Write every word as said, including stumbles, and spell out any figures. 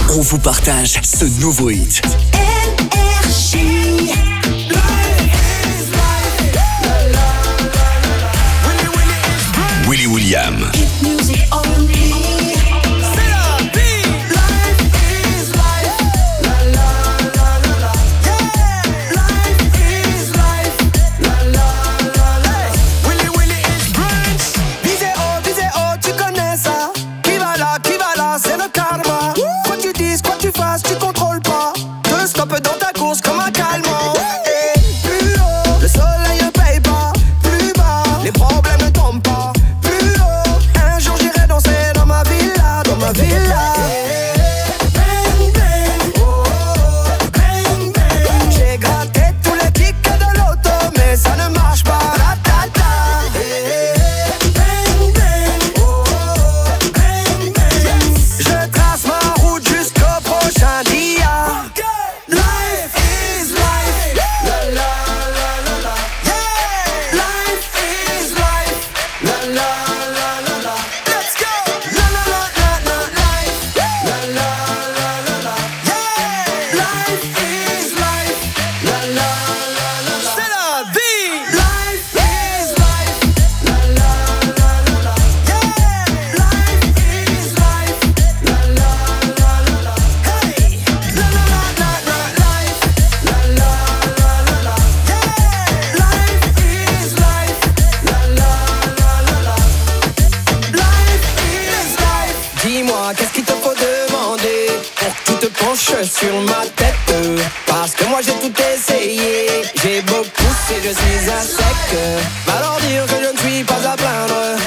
on vous partage ce nouveau hit. Énergie. Willy William. Hit music only. Tu contrôles pas, te stoppe dans ta course comme un calmant. Et plus haut, le soleil ne paye pas. Plus bas, les problèmes ne tombent pas. Plus haut, un jour j'irai danser dans ma villa, dans ma villa. Bang bang, oh, bang bang. J'ai gratté tous les tickets de l'auto, mais ça ne marche pas. La ta ta. Bang bang, oh, bang bang. Je trace ma route jusqu'au prochain dia. Life is life. La la la la la. Yeah. Life is life. La la la la la. Let's go. La la la la la. Life. La la la la la. Yeah. Life is life. La la la la la. C'est la vie. Life is life. La la la la la. Yeah. Life is life. La la la la la. Hey. La la la la la. Life. La la la la la. Yeah. Life is life. La la la la la. Life is life. Dis-moi, qu'est-ce qu'il te faut demander pour que tu te penches sur ma tête? Parce que moi j'ai tout essayé, j'ai beau pousser, je suis un sec. Va leur dire que je ne suis pas à plaindre.